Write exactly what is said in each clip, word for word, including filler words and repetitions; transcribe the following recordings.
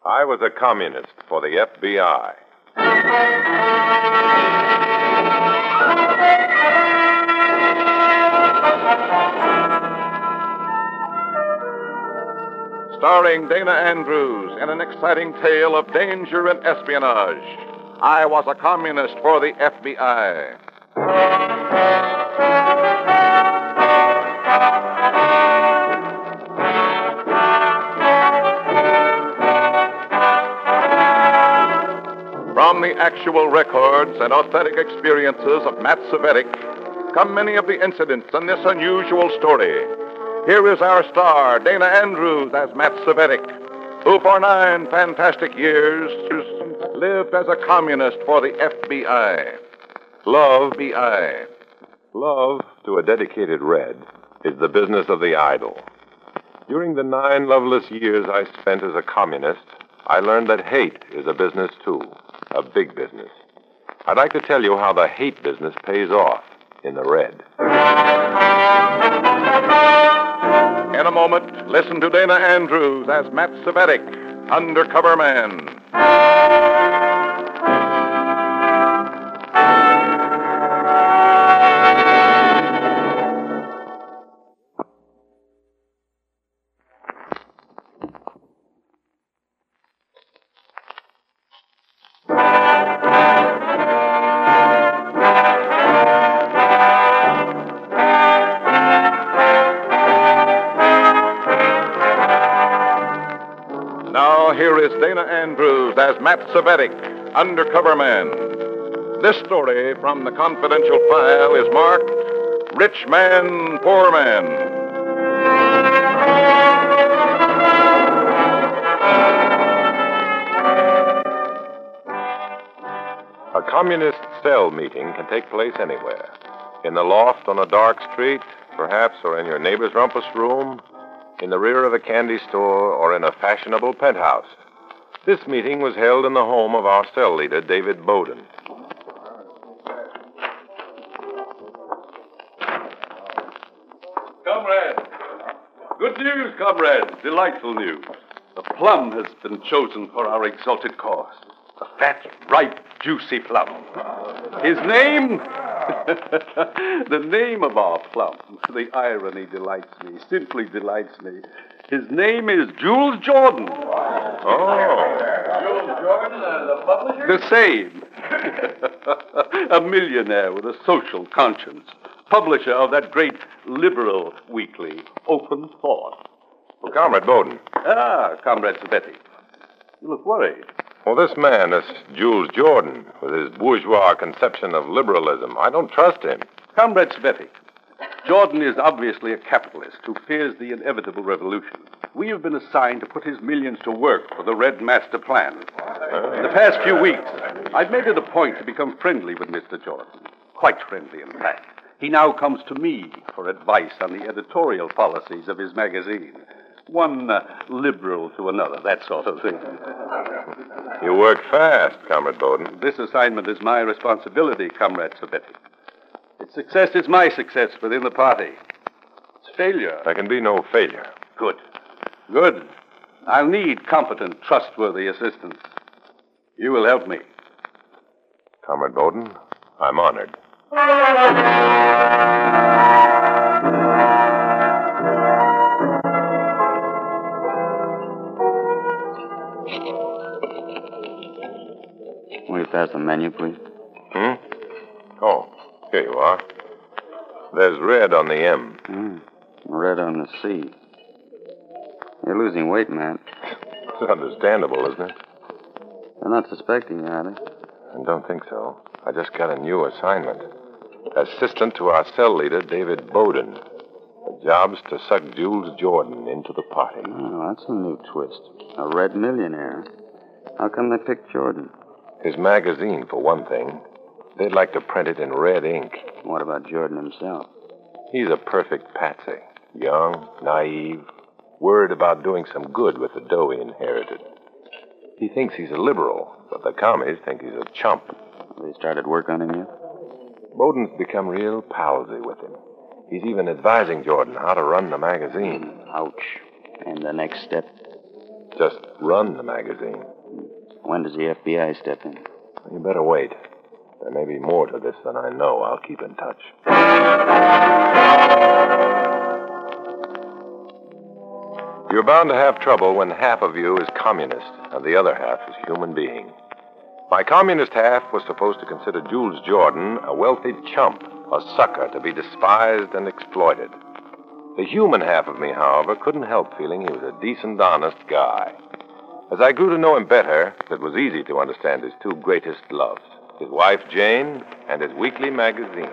I was a communist for the F B I. Starring Dana Andrews in an exciting tale of danger and espionage. I was a communist for the F B I. From the actual records and authentic experiences of Matt Cvetic come many of the incidents in this unusual story. Here is our star, Dana Andrews, as Matt Cvetic, who for nine fantastic years lived as a communist for the F B I. Love, B I. Love, to a dedicated Red, is the business of the idle. During the nine loveless years I spent as a communist, I learned that hate is a business, too. A big business. I'd like to tell you how the hate business pays off in the Red. In a moment, listen to Dana Andrews as Matt Cvetic, Undercover Man. Here is Dana Andrews as Matt Cvetic, Undercover Man. This story from the confidential file is marked Rich Man, Poor Man. A communist cell meeting can take place anywhere. In the loft on a dark street, perhaps, or in your neighbor's rumpus room, in the rear of a candy store, or in a fashionable penthouse. This meeting was held in the home of our cell leader, David Bowden. Comrades! Good news, comrades! Delightful news. The plum has been chosen for our exalted cause. A fat, ripe, juicy plum. His name? The name of our plum. The irony delights me, simply delights me. His name is Jules Jordan. Oh. Jules Jordan, uh, the publisher? The same. A millionaire with a social conscience. Publisher of that great liberal weekly, Open Thought. Well, Comrade Bowden. Ah, Comrade Cvetic. You look worried. Well, this man, this Jules Jordan, with his bourgeois conception of liberalism, I don't trust him. Comrade Cvetic, Jordan is obviously a capitalist who fears the inevitable revolution. We have been assigned to put his millions to work for the Red Master Plan. In the past few weeks, I've made it a point to become friendly with Mister Jordan. Quite friendly, in fact. He now comes to me for advice on the editorial policies of his magazine. One uh, liberal to another, that sort of thing. You work fast, Comrade Bowden. This assignment is my responsibility, Comrade Cvetic. Its success is my success within the party. Its failure... There can be no failure. Good. Good. I'll need competent, trustworthy assistance. You will help me. Comrade Bowden, I'm honored. Will you pass the menu, please? Hmm? Oh, here you are. There's red on the M. Mm. Red on the C. You're losing weight, Matt. It's understandable, isn't it? They're not suspecting you, are they? I don't think so. I just got a new assignment. Assistant to our cell leader, David Bowden. The job's to suck Jules Jordan into the party. Oh, that's a new twist. A red millionaire. How come they picked Jordan? His magazine, for one thing. They'd like to print it in red ink. What about Jordan himself? He's a perfect patsy. Young, naive, worried about doing some good with the dough he inherited. He thinks he's a liberal, but the commies think he's a chump. They started work on him yet? Bowden's become real palsy with him. He's even advising Jordan how to run the magazine. Ouch. And the next step? Just run the magazine. When does the F B I step in? You better wait. There may be more to this than I know. I'll keep in touch. You're bound to have trouble when half of you is communist and the other half is human being. My communist half was supposed to consider Jules Jordan a wealthy chump, a sucker to be despised and exploited. The human half of me, however, couldn't help feeling he was a decent, honest guy. As I grew to know him better, it was easy to understand his two greatest loves, his wife, Jane, and his weekly magazine.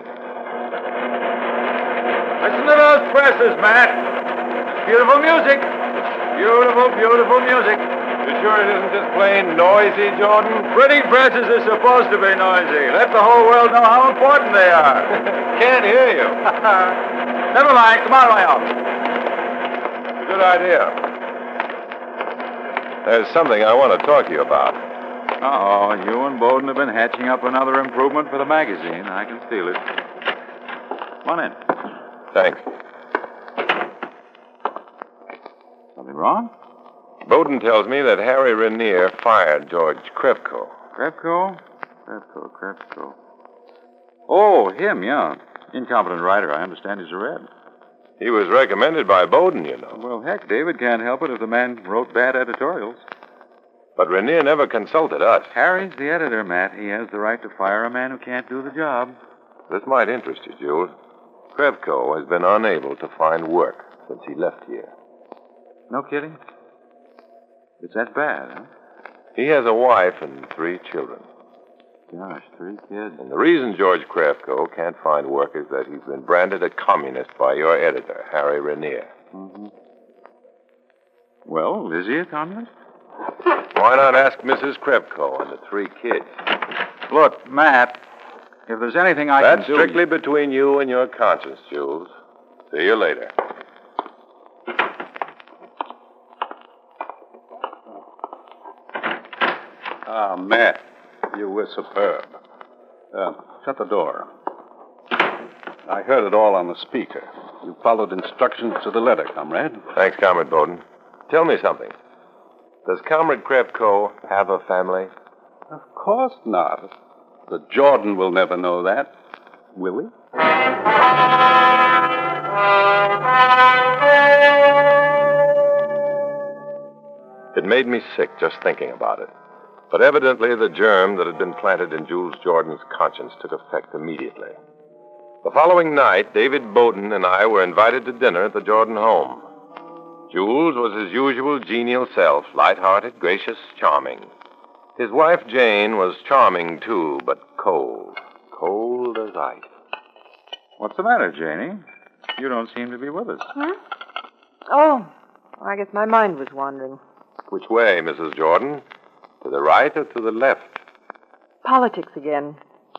Listen to those presses, Matt. Beautiful music. Beautiful, beautiful music. You sure it isn't just plain noisy, Jordan? Printing presses are supposed to be noisy. Let the whole world know how important they are. Can't hear you. Never mind. Come on to my office. It's a good idea. There's something I want to talk to you about. Uh-oh. You and Bowden have been hatching up another improvement for the magazine. I can feel it. Come on in. Thanks. Something wrong? Bowden tells me that Harry Rainier fired George Krevko. Krevko? Krevko, Krevko. Oh, him, yeah. Incompetent writer. I understand he's a Red. He was recommended by Bowden, you know. Well, heck, David can't help it if the man wrote bad editorials. But Rainier never consulted us. Harry's the editor, Matt. He has the right to fire a man who can't do the job. This might interest you, Jules. Krevko has been unable to find work since he left here. No kidding? It's that bad, huh? He has a wife and three children. Gosh, three kids. And the reason George Krevko can't find work is that he's been branded a communist by your editor, Harry Rainier. Mm-hmm. Well, is he a communist? Why not ask Missus Krevko and the three kids? Look, Matt, if there's anything I That's can do... That's strictly between you and your conscience, Jules. See you later. Ah, Matt, you were superb. Uh, shut the door. I heard it all on the speaker. You followed instructions to the letter, comrade. Thanks, Comrade Bowden. Tell me something. Does Comrade Krevko have a family? Of course not. The Jordan will never know that, will he? It made me sick just thinking about it. But evidently the germ that had been planted in Jules Jordan's conscience took effect immediately. The following night, David Bowden and I were invited to dinner at the Jordan home. Jules was his usual genial self, light-hearted, gracious, charming. His wife, Jane, was charming, too, but cold. Cold as ice. What's the matter, Janie? You don't seem to be with us. Huh? Oh, I guess my mind was wandering. Which way, Missus Jordan? To the right or to the left? Politics again.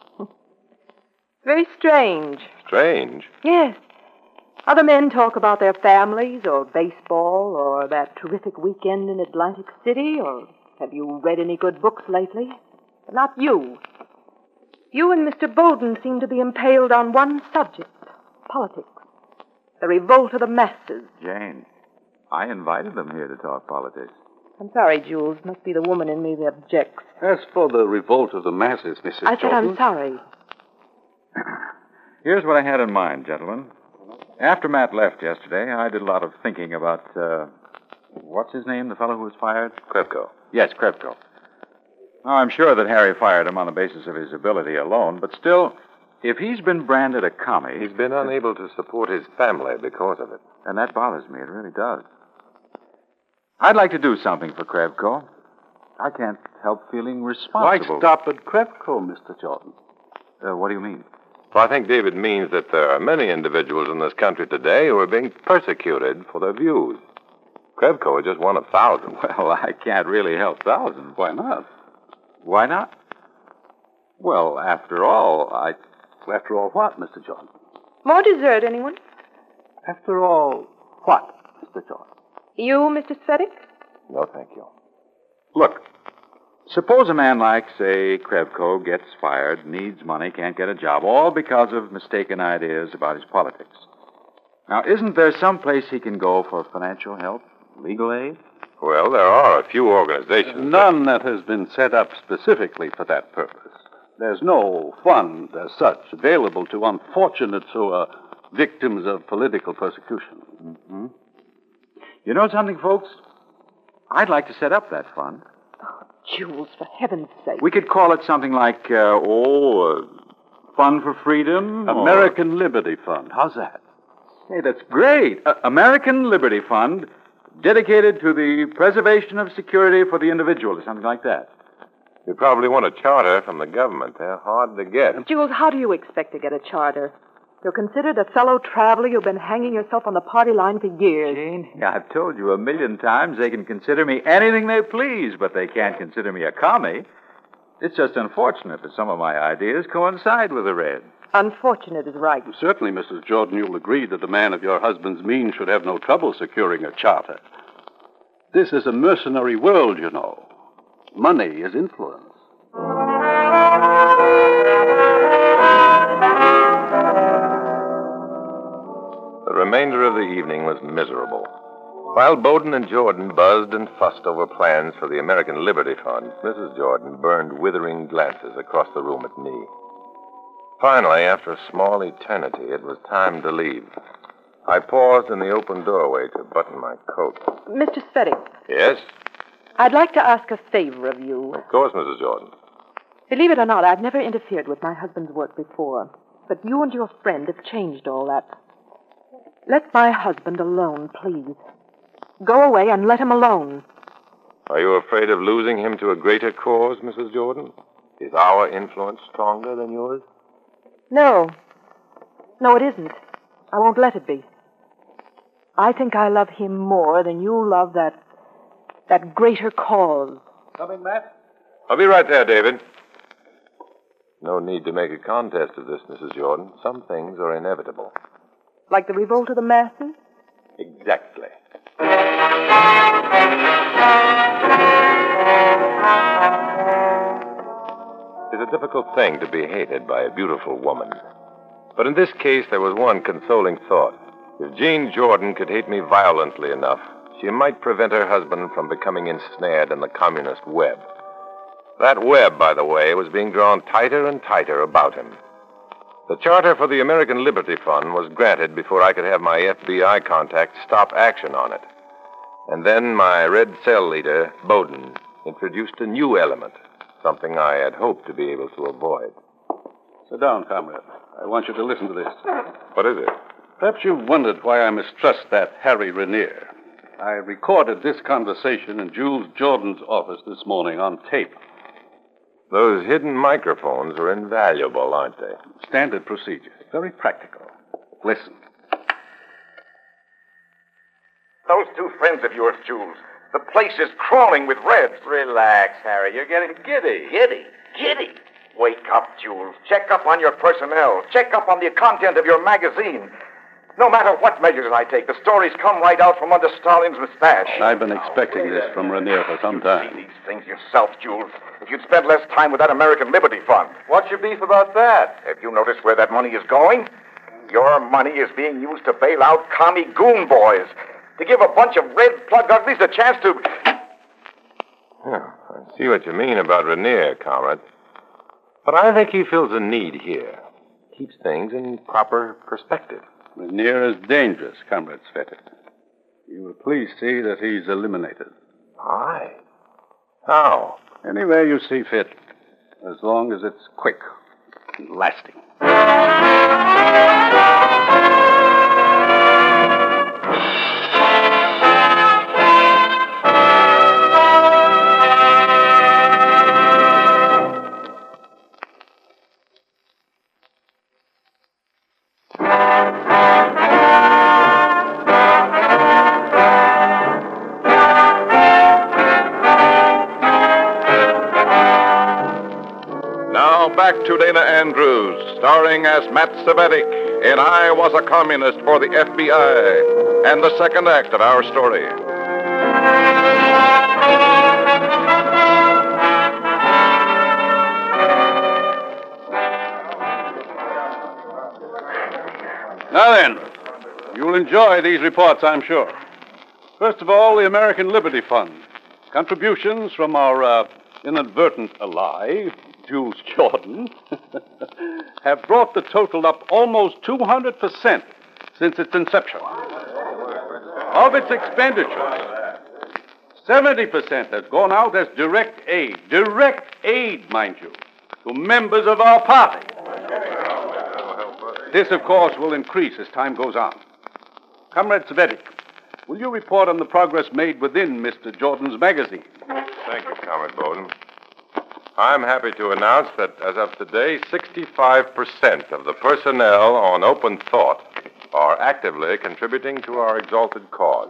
Very strange. Strange? Yes. Other men talk about their families or baseball or that terrific weekend in Atlantic City or have you read any good books lately? But not you. You and Mister Bowden seem to be impaled on one subject, politics. The revolt of the masses. Jane, I invited them here to talk politics. I'm sorry, Jules. Must be the woman in me that objects. As for the revolt of the masses, Missus I said Jordan... I'm sorry. Here's what I had in mind, gentlemen. After Matt left yesterday, I did a lot of thinking about, uh, what's his name, the fellow who was fired? Krevko. Yes, Krevko. Now, I'm sure that Harry fired him on the basis of his ability alone, but still, if he's been branded a commie... He's been unable to support his family because of it. And that bothers me. It really does. I'd like to do something for Krevko. I can't help feeling Why responsible. stop at Krevko, Mister Jordan? Uh, what do you mean? Well, I think David means that there are many individuals in this country today who are being persecuted for their views. Krevko is just one of thousands. Well, I can't really help thousands. Why not? Why not? Well, after all, I... After all, what, Mister Jordan? More dessert, anyone? After all, what, Mister Jordan? You, Mister Svedick? No, thank you. Look, suppose a man like, say, Krevko gets fired, needs money, can't get a job, all because of mistaken ideas about his politics. Now, isn't there some place he can go for financial help, legal aid? Of Well, there are a few organizations. None that has been set up specifically for that purpose. There's no fund as such available to unfortunates who are victims of political persecution. Mm-hmm. You know something, folks? I'd like to set up that fund. Oh, Jules, for heaven's sake. We could call it something like, uh, oh, uh, Fund for Freedom. American or... Liberty Fund. How's that? Hey, that's great. Uh, American Liberty Fund, dedicated to the preservation of security for the individual, or something like that. You probably want a charter from the government. They're hard to get. Jules, how do you expect to get a charter? You're considered a fellow traveler. You've been hanging yourself on the party line for years. Jane, I've told you a million times they can consider me anything they please, but they can't consider me a commie. It's just unfortunate that some of my ideas coincide with the Reds. Unfortunate is right. Certainly, Missus Jordan, you'll agree that a man of your husband's means should have no trouble securing a charter. This is a mercenary world, you know. Money is influence. The remainder of the evening was miserable. While Bowden and Jordan buzzed and fussed over plans for the American Liberty Fund, Missus Jordan burned withering glances across the room at me. Finally, after a small eternity, it was time to leave. I paused in the open doorway to button my coat. Mister Svetic. Yes? I'd like to ask a favor of you. Of course, Missus Jordan. Believe it or not, I've never interfered with my husband's work before. But you and your friend have changed all that. Let my husband alone, please. Go away and let him alone. Are you afraid of losing him to a greater cause, Missus Jordan? Is our influence stronger than yours? No. No, it isn't. I won't let it be. I think I love him more than you love that... that greater cause. Coming, Matt? I'll be right there, David. No need to make a contest of this, Missus Jordan. Some things are inevitable. Like the revolt of the masses? Exactly. It's a difficult thing to be hated by a beautiful woman. But in this case, there was one consoling thought. If Jane Jordan could hate me violently enough, she might prevent her husband from becoming ensnared in the communist web. That web, by the way, was being drawn tighter and tighter about him. The charter for the American Liberty Fund was granted before I could have my F B I contact stop action on it. And then my red cell leader, Bowden, introduced a new element, something I had hoped to be able to avoid. Sit down, comrade. I want you to listen to this. What is it? Perhaps you've wondered why I mistrust that Harry Rainier. I recorded this conversation in Jules Jordan's office this morning on tape. Those hidden microphones are invaluable, aren't they? Standard procedure. Very practical. Listen. Those two friends of yours, Jules. The place is crawling with Reds. Relax, Harry. You're getting giddy. Giddy? Giddy? Wake up, Jules. Check up on your personnel. Check up on the content of your magazine. No matter what measures I take, the stories come right out from under Stalin's mustache. I've been expecting this from Rainier for some You've time. seen these things yourself, Jules. If you'd spent less time with that American Liberty Fund. What's your beef about that? Have you noticed where that money is going? Your money is being used to bail out commie goon boys. To give a bunch of red plug uglies a chance to... Yeah, I see what you mean about Rainier, comrade. But I think he feels a need here. Keeps things in proper perspective. Rainier is dangerous, Comrade Svetic. You will please see that he's eliminated. Aye. How? Any way you see fit, as long as it's quick and lasting. Back to Dana Andrews, starring as Matt Cvetic in I Was a Communist for the F B I, and the second act of our story. Now then, you'll enjoy these reports, I'm sure. First of all, the American Liberty Fund. Contributions from our uh, inadvertent ally, Jules Jordan, have brought the total up almost two hundred percent since its inception. Of its expenditures, seventy percent has gone out as direct aid. Direct aid, mind you, to members of our party. This, of course, will increase as time goes on. Comrade Cvetic, will you report on the progress made within Mister Jordan's magazine? Thank you, Comrade Bowden. I'm happy to announce that as of today, sixty-five percent of the personnel on Open Thought are actively contributing to our exalted cause.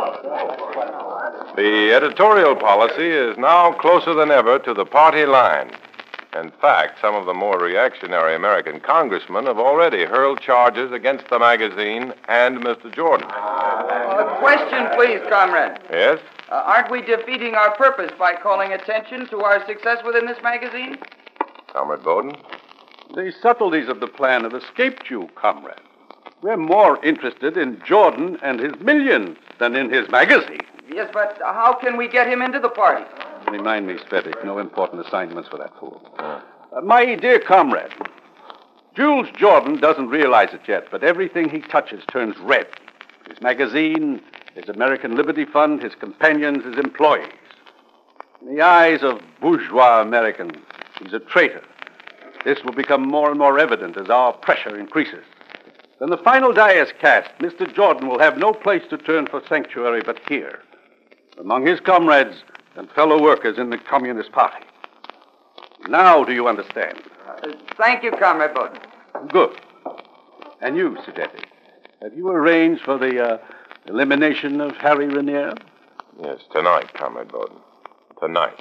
The editorial policy is now closer than ever to the party line. In fact, some of the more reactionary American congressmen have already hurled charges against the magazine and Mister Jordan. A question, please, comrade. Yes? Uh, aren't we defeating our purpose by calling attention to our success within this magazine? Comrade Bowden? The subtleties of the plan have escaped you, comrade. We're more interested in Jordan and his millions than in his magazine. Yes, but how can we get him into the party? Remind me, Svetic, no important assignments for that fool. Uh, my dear comrade, Jules Jordan doesn't realize it yet, but everything he touches turns red. His magazine, his American Liberty Fund, his companions, his employees. In the eyes of bourgeois Americans, he's a traitor. This will become more and more evident as our pressure increases. When the final die is cast, Mister Jordan will have no place to turn for sanctuary but here, among his comrades and fellow workers in the Communist Party. Now do you understand? Uh, thank you, Comrade Bowden. Good. And you, Sideti, have you arranged for the uh, elimination of Harry Raniere? Yes, tonight, Comrade Bowden. Tonight.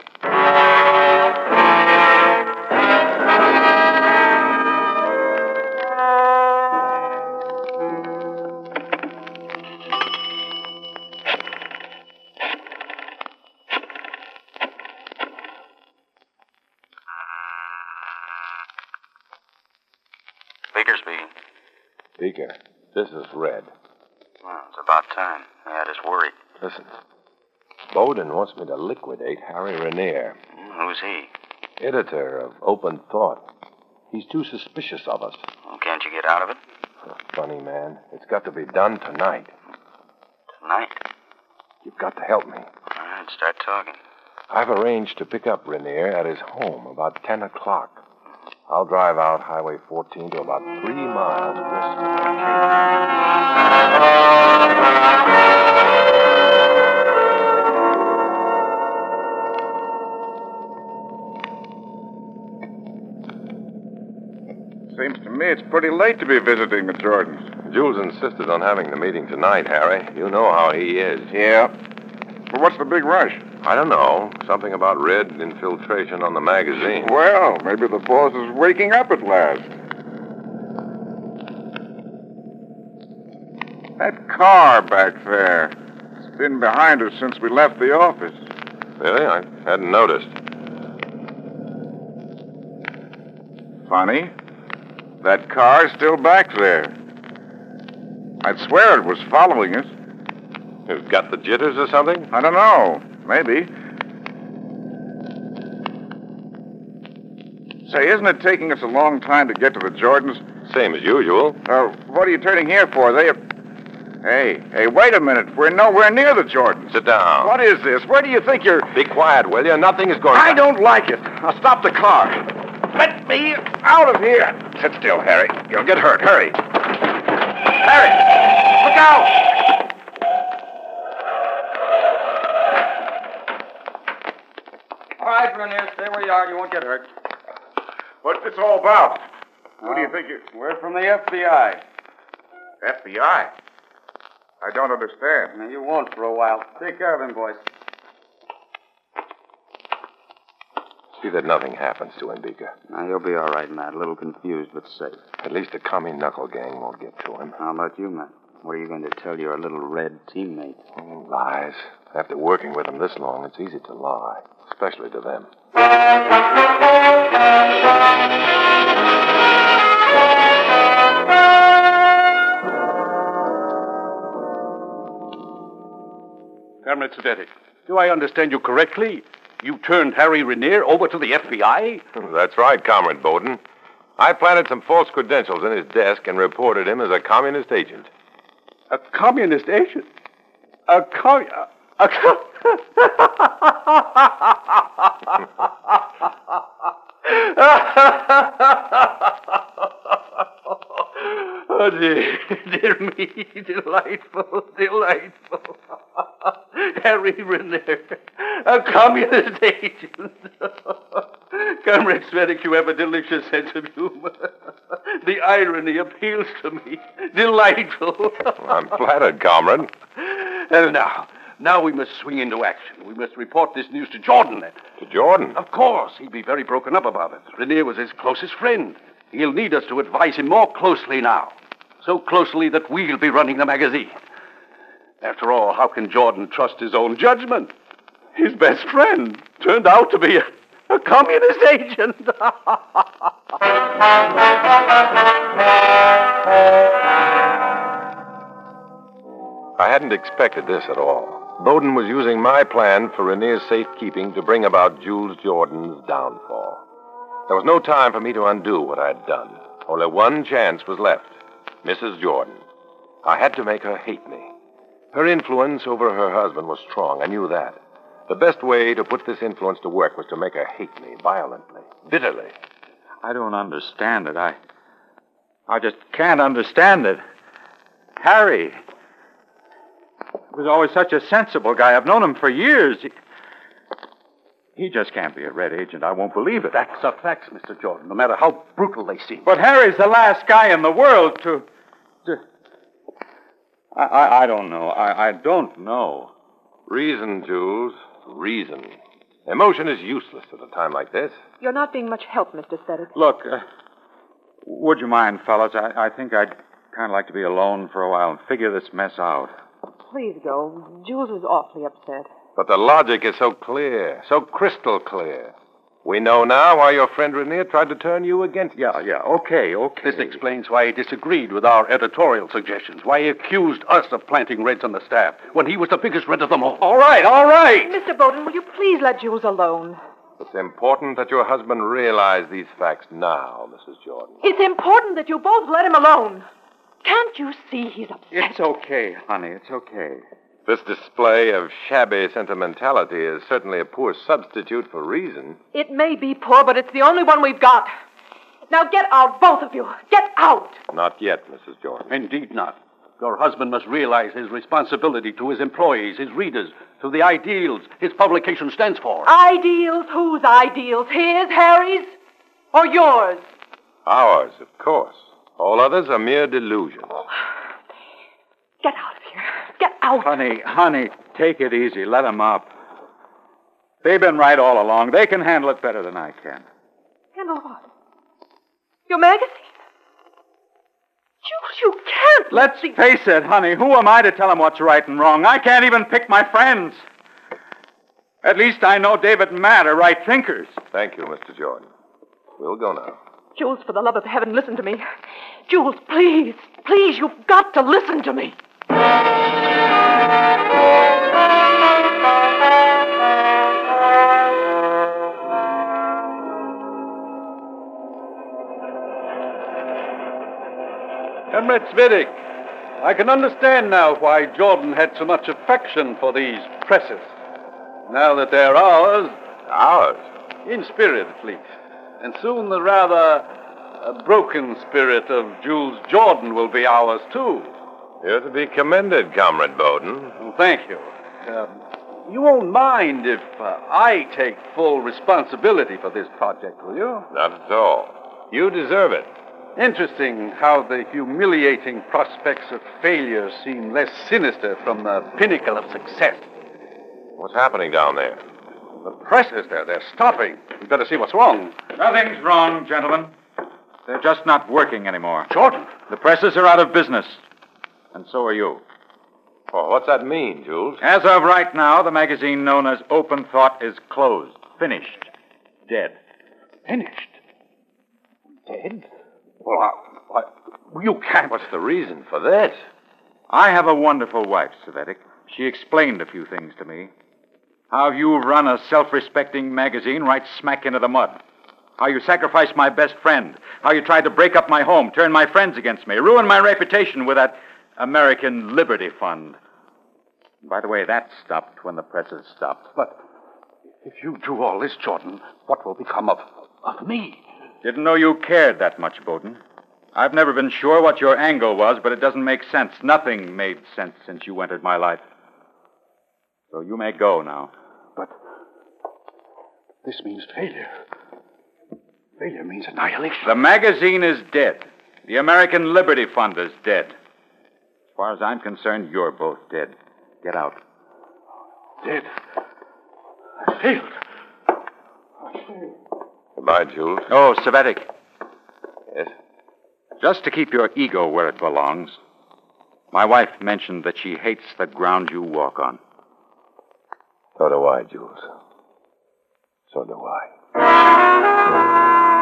Beaker speaking. Beaker, this is Red. Well, it's about time. I had us worried. Listen, Bowden wants me to liquidate Harry Raniere. Who's he? Editor of Open Thought. He's too suspicious of us. Well, can't you get out of it? Funny, man. It's got to be done tonight. Tonight? You've got to help me. All right, start talking. I've arranged to pick up Raniere at his home about ten o'clock. I'll drive out Highway fourteen to about three miles west of Seems to me it's pretty late to be visiting the Jordans. Jules insisted on having the meeting tonight, Harry. You know how he is. Yeah. But what's the big rush? I don't know. Something about Red infiltration on the magazine. Well, maybe the boss is waking up at last. That car back there. It's been behind us since we left the office. Really? I hadn't noticed. Funny. That car's still back there. I'd swear it was following us. You've got the jitters or something? I don't know. Maybe. Say, isn't it taking us a long time to get to the Jordans? Same as usual. Uh, what are you turning here for? They... Hey, hey, wait a minute. We're nowhere near the Jordans. Sit down. What is this? Where do you think you're... Be quiet, will you? Nothing is going I on. don't like it. Now stop the car. Let me out of here. Sit still, Harry. You'll get hurt. Hurry. Harry, look out! All right, Raniere, stay where you are. You won't get hurt. What's this all about? What do you think you... We're from the F B I. F B I? I don't understand. Now, you won't for a while. Take care of him, boys. See that nothing happens to him, Beaker. Now, you'll be all right, Matt. A little confused, but safe. At least the commie knuckle gang won't get to him. How about you, Matt? What are you going to tell your little red teammate? Oh, lies. After working with them this long, it's easy to lie, especially to them. Metzvedek, do I understand you correctly? You turned Harry Renier over to the F B I? That's right, Comrade Bowden. I planted some false credentials in his desk and reported him as a communist agent. A communist agent? A com... A com... Oh, dear, dear me, delightful, delightful. Harry Renier, a communist agent. Comrade Svedek, you have a delicious sense of humor. The irony appeals to me. Delightful. I'm flattered, comrade. And now, now we must swing into action. We must report this news to Jordan. To Jordan? Of course. He'd be very broken up about it. Renier was his closest friend. He'll need us to advise him more closely now. So closely that we'll be running the magazine. After all, how can Jordan trust his own judgment? His best friend turned out to be a, a communist agent. I hadn't expected this at all. Bowden was using my plan for Renier's safekeeping to bring about Jules Jordan's downfall. There was no time for me to undo what I had done. Only one chance was left. Missus Jordan. I had to make her hate me. Her influence over her husband was strong. I knew that. The best way to put this influence to work was to make her hate me violently, bitterly. I don't understand it. I... I just can't understand it. Harry was always such a sensible guy. I've known him for years. He, he just can't be a red agent. I won't believe it. Facts are facts, Mister Jordan, no matter how brutal they seem. But Harry's the last guy in the world to... to... I, I, I don't know. I, I don't know. Reason, Jules. Reason. Emotion is useless at a time like this. You're not being much help, Mister Sedek. Look, uh, would you mind, fellas? I, I think I'd kind of like to be alone for a while and figure this mess out. Please go. Jules is awfully upset. But the logic is so clear, so crystal clear. We know now why your friend Renier tried to turn you against Yeah, us. yeah, okay, okay. This explains why he disagreed with our editorial suggestions, why he accused us of planting Reds on the staff, when he was the biggest Red of them all. All right, all right. Mister Bowden, will you please let Jules alone? It's important that your husband realize these facts now, Missus Jordan. It's important that you both let him alone. Can't you see he's upset? It's okay, honey, it's okay. This display of shabby sentimentality is certainly a poor substitute for reason. It may be poor, but it's the only one we've got. Now get out, both of you. Get out. Not yet, Missus Jordan. Indeed not. Your husband must realize his responsibility to his employees, his readers, to the ideals his publication stands for. Ideals? Whose ideals? His, Harry's, or yours? Ours, of course. All others are mere delusions. Get out of here. Get out. Honey, honey, take it easy. Let them up. They've been right all along. They can handle it better than I can. Handle what? Your magazine? Jules, you can't. Let's face it, honey. Who am I to tell them what's right and wrong? I can't even pick my friends. At least I know David and Matt are right thinkers. Thank you, Mister Jordan. We'll go now. Jules, for the love of heaven, listen to me. Jules, please, please, you've got to listen to me. Comrade Svedek, I can understand now why Jordan had so much affection for these presses. Now that they're ours, Ours? in spirit at least, and soon the rather uh, broken spirit of Jules Jordan will be ours too. You're to be commended, Comrade Bowden. Well, thank you. Um, you won't mind if uh, I take full responsibility for this project, will you? Not at all. You deserve it. Interesting how the humiliating prospects of failure seem less sinister from the pinnacle of success. What's happening down there? The press is there. They're stopping. We'd better see what's wrong. Nothing's wrong, gentlemen. They're just not working anymore. Jordan. The presses are out of business. And so are you. Oh, what's that mean, Jules? As of right now, the magazine known as Open Thought is closed. Finished. Dead. Finished? Dead? Well, I, I, you can't. What's the reason for this? I have a wonderful wife, Savetic. She explained a few things to me. How you run a self-respecting magazine right smack into the mud. How you sacrificed my best friend. How you tried to break up my home, turn my friends against me, ruin my reputation with that American Liberty Fund. By the way, that stopped when the presses stopped. But if you do all this, Jordan, what will become of, of me? Didn't know you cared that much, Bowden. I've never been sure what your angle was, but it doesn't make sense. Nothing made sense since you entered my life. So you may go now. But this means failure. Failure means annihilation. The magazine is dead. The American Liberty Fund is dead. As far as I'm concerned, you're both dead. Get out. Dead? I failed. I failed. Goodbye, Jules. Oh, Savetic. Yes? Just to keep your ego where it belongs, my wife mentioned that she hates the ground you walk on. So do I, Jules. So do I.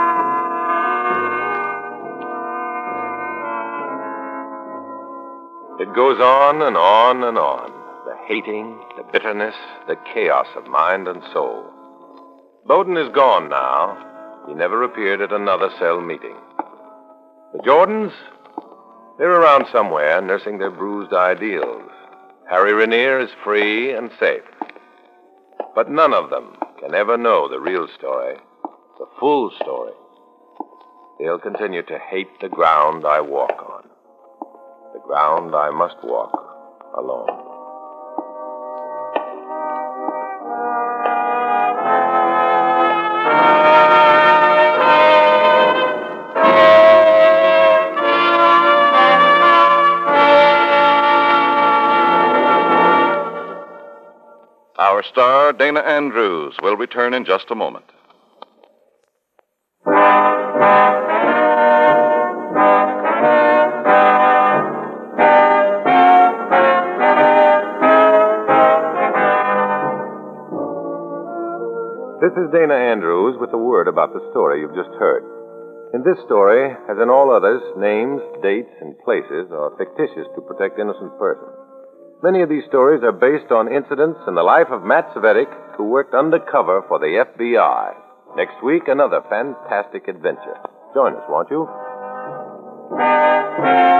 It goes on and on and on. The hating, the bitterness, the chaos of mind and soul. Bowden is gone now. He never appeared at another cell meeting. The Jordans? They're around somewhere, nursing their bruised ideals. Harry Rainier is free and safe. But none of them can ever know the real story, the full story. They'll continue to hate the ground I walk on, the ground I must walk alone. Our star, Dana Andrews, will return in just a moment. This is Dana Andrews with a word about the story you've just heard. In this story, as in all others, names, dates, and places are fictitious to protect innocent persons. Many of these stories are based on incidents in the life of Matt Cvetic, who worked undercover for the F B I. Next week, another fantastic adventure. Join us, won't you?